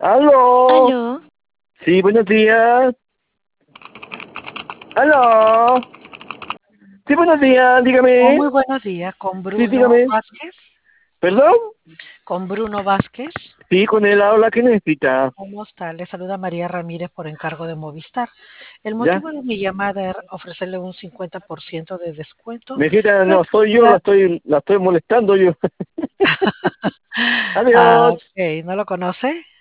¿Aló? Aló, Sí, buenos días. ¿Aló? Sí, buenos días, Oh, dígame. muy buenos días, con Sí, Bruno dígame. Vázquez. ¿Perdón? Con Bruno Vázquez. Sí, con él habla, ¿qué necesita? ¿Cómo está? Le saluda María Ramírez por encargo de Movistar. El ¿Ya? motivo de mi llamada es ofrecerle un 50% de descuento. Mijita, Pues, no soy yo, la- la estoy molestando yo. Ah, Adiós. ok, ¿no lo conoce?